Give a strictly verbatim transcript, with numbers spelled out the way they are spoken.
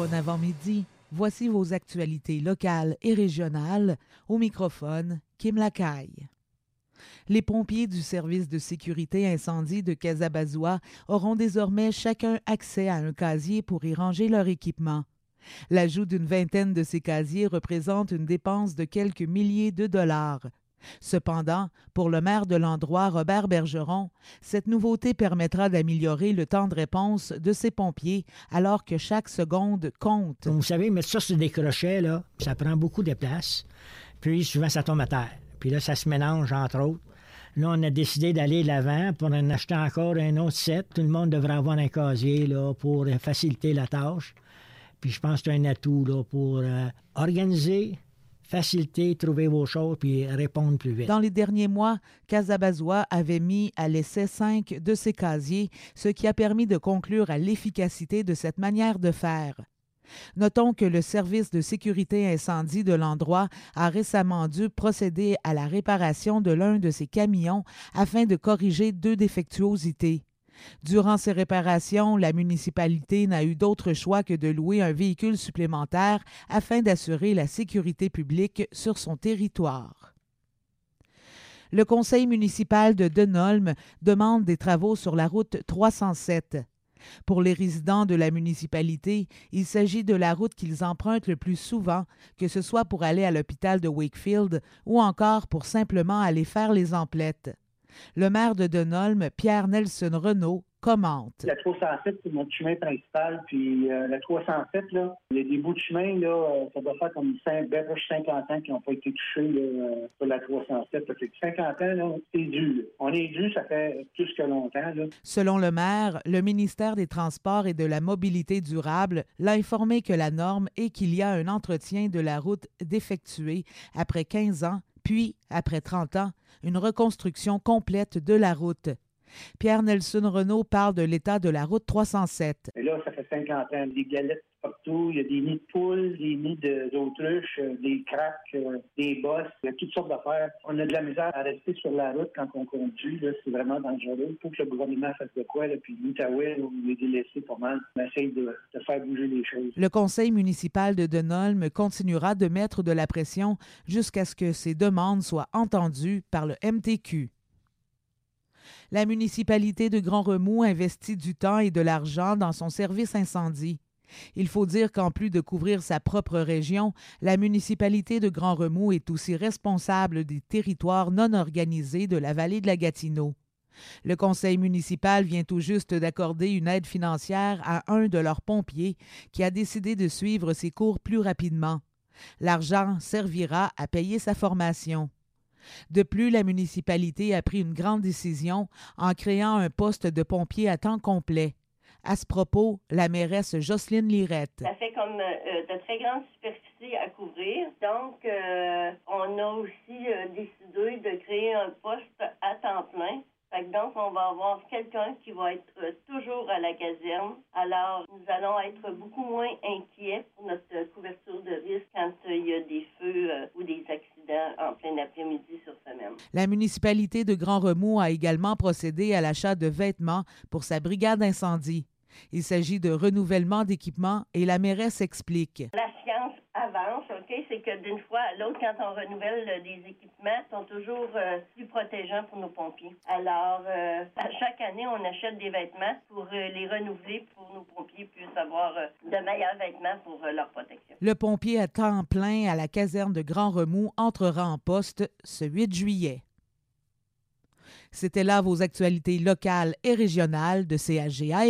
Bon avant-midi, voici vos actualités locales et régionales. Au microphone, Kim Lacaille. Les pompiers du service de sécurité incendie de Casabazois auront désormais chacun accès à un casier pour y ranger leur équipement. L'ajout d'une vingtaine de ces casiers représente une dépense de quelques milliers de dollars. Cependant, pour le maire de l'endroit, Robert Bergeron, cette nouveauté permettra d'améliorer le temps de réponse de ces pompiers alors que chaque seconde compte. Comme vous savez, mettre ça sur des crochets, là, ça prend beaucoup de place. Puis souvent, ça tombe à terre. Puis là, ça se mélange, entre autres. Là, on a décidé d'aller de l'avant pour en acheter encore un autre set. Tout le monde devrait avoir un casier là, pour faciliter la tâche. Puis je pense que c'est un atout là, pour euh, organiser, faciliter, trouver vos choses puis répondre plus vite. Dans les derniers mois, Casabazois avait mis à l'essai cinq de ces casiers, ce qui a permis de conclure à l'efficacité de cette manière de faire. Notons que le service de sécurité incendie de l'endroit a récemment dû procéder à la réparation de l'un de ses camions afin de corriger deux défectuosités. Durant ces réparations, la municipalité n'a eu d'autre choix que de louer un véhicule supplémentaire afin d'assurer la sécurité publique sur son territoire. Le conseil municipal de Denholm demande des travaux sur la route trois cent sept. Pour les résidents de la municipalité, il s'agit de la route qu'ils empruntent le plus souvent, que ce soit pour aller à l'hôpital de Wakefield ou encore pour simplement aller faire les emplettes. Le maire de Denholm, Pierre Nelson Renaud, commente. La trois cent sept, c'est notre chemin principal, puis euh, la trois cent sept, là, il y a des bouts de chemin, là, euh, ça doit faire comme cinquante ans qui n'ont pas été touchés là, euh, sur la trois cent sept. Ça fait cinquante ans, là, c'est dû. Là. On est dû, ça fait plus que longtemps. Là. Selon le maire, le ministère des Transports et de la Mobilité durable l'a informé que la norme est qu'il y a un entretien de la route d'effectuer après quinze ans, puis, après trente ans, une reconstruction complète de la route. Pierre Nelson Renaud parle de l'état de la route trois cent sept. Et là, ça fait cinquante ans. Des galettes partout, il y a des nids de poules, des nids d'autruches, des craques, euh, des bosses, il y a toutes sortes d'affaires. On a de la misère à rester sur la route quand on conduit. Là, c'est vraiment dangereux. Il faut que le gouvernement fasse de quoi, là, puis l'Outaouais, on est délaissé pas mal. On essaye de, de faire bouger les choses. Le conseil municipal de Denholm continuera de mettre de la pression jusqu'à ce que ces demandes soient entendues par le M T Q. La municipalité de Grand-Remous investit du temps et de l'argent dans son service incendie. Il faut dire qu'en plus de couvrir sa propre région, la municipalité de Grand-Remous est aussi responsable des territoires non organisés de la vallée de la Gatineau. Le conseil municipal vient tout juste d'accorder une aide financière à un de leurs pompiers qui a décidé de suivre ses cours plus rapidement. L'argent servira à payer sa formation. De plus, la municipalité a pris une grande décision en créant un poste de pompier à temps complet. À ce propos, la mairesse Jocelyne Lirette. Ça fait comme euh, de très grandes superficies à couvrir. Donc, euh, on a aussi euh, décidé de créer un poste à temps plein. Fait que donc, on va avoir quelqu'un qui va être euh, toujours à la caserne. Alors, nous allons être beaucoup moins inquiets pour notre euh, couverture de risque quand euh, il y a des feux euh, ou des accidents en plein après-midi sur semaine. La municipalité de Grand-Remous a également procédé à l'achat de vêtements pour sa brigade incendie. Il s'agit de renouvellement d'équipements et la mairesse explique. La science avance, OK? C'est que d'une fois à l'autre, quand on renouvelle euh, des équipements, ils sont toujours euh, plus protégeants pour nos pompiers. Alors, euh, à chaque année, on achète des vêtements pour euh, les renouveler, pour que nos pompiers puissent avoir euh, de meilleurs vêtements pour euh, leur protection. Le pompier à temps plein à la caserne de Grand-Remous entrera en poste ce huit juillet. C'était là vos actualités locales et régionales de C H G A.